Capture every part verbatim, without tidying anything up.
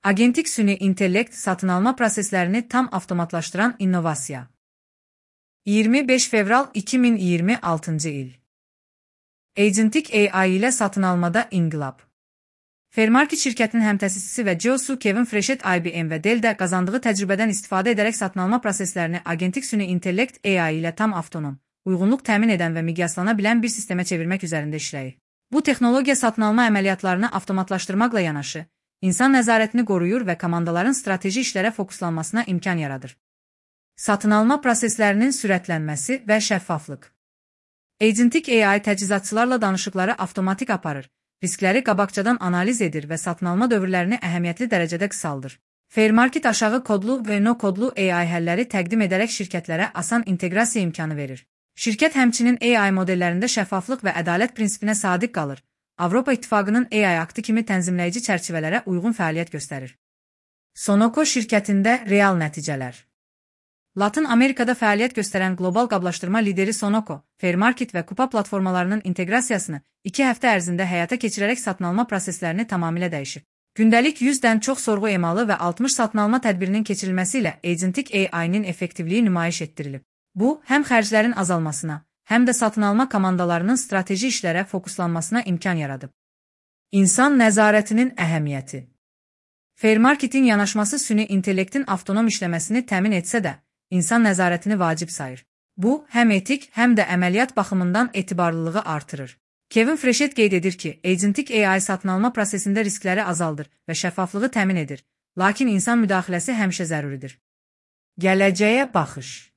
Agentik süni intellekt satın alma proseslərini tam avtomatlaşdıran innovasiya. iyirmi beş fevral iki min iyirmi altıncı il. Agentic A I ilə satın almada inqilab. Fairmarket şirkətinin həmtəsisçisi və C E O-su Kevin Frechette I B M və Dell-də qazandığı təcrübədən istifadə edərək satın alma proseslərini agentik süni intellekt A I ilə tam avtonom, uyğunluq təmin edən və miqyaslana bilən bir sistemə çevirmək üzərində işləyir. Bu texnologiya satın alma əməliyyatlarını avtomatlaşdırmaqla yanaşı, insan nəzarətini qoruyur və komandaların strateji işlərə fokuslanmasına imkan yaradır. Satın alma proseslərinin sürətlənməsi və şəffaflıq. Agentic A I təchizatçılarla danışıqları avtomatik aparır, riskləri qabaqcadan analiz edir və satın alma dövrlərini əhəmiyyətli dərəcədə qısaldır. Fairmarket aşağı kodlu və no kodlu A I həlləri təqdim edərək şirkətlərə asan inteqrasiya imkanı verir. Şirkət həmçinin A I modellərində şəffaflıq və ədalət prinsipinə sadiq qalır. Avropa İttifaqının A I aktı kimi tənzimləyici çərçivələrə uyğun fəaliyyət göstərir. Sonoco şirkətində real nəticələr. Latın Amerikada fəaliyyət göstərən qlobal qablaşdırma lideri Sonoco, Fairmarket və Kupa platformalarının inteqrasiyasını iki həftə ərzində həyata keçirərək satın alma proseslərini tamamilə dəyişib. Gündəlik yüzdən çox sorğu emalı və altmış satın alma tədbirinin keçirilməsi ilə Agentic A I-nin effektivliyi nümayiş etdirilib. Bu, həm xərclərin azalmasına, həm də satın alma komandalarının strateji işlərə fokuslanmasına imkan yaradıb. İnsan nəzarətinin əhəmiyyəti. Fairmarketin yanaşması süni intellektin avtonom işləməsini təmin etsə də, insan nəzarətini vacib sayır. Bu, həm etik, həm də əməliyyat baxımından etibarlılığı artırır. Kevin Frechette qeyd edir ki, Agentic A I satın alma prosesində riskləri azaldır və şəffaflığı təmin edir, lakin insan müdaxiləsi həmişə zəruridir. Gələcəyə baxış.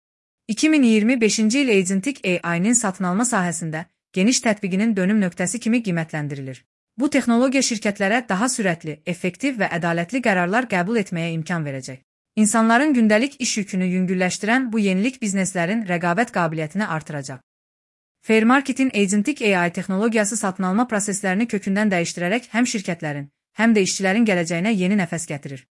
iki min iyirmi beşinci il Agentic A I-nin satın alma sahəsində geniş tətbiqinin dönüm nöqtəsi kimi qiymətləndirilir. Bu texnologiya şirkətlərə daha sürətli, effektiv və ədalətli qərarlar qəbul etməyə imkan verəcək. İnsanların gündəlik iş yükünü yüngülləşdirən bu yenilik bizneslərin rəqabət qabiliyyətini artıracaq. Fairmarketin Agentic A I texnologiyası satın alma proseslərini kökündən dəyişdirərək həm şirkətlərin, həm də işçilərin gələcəyinə yeni nəfəs gətirir.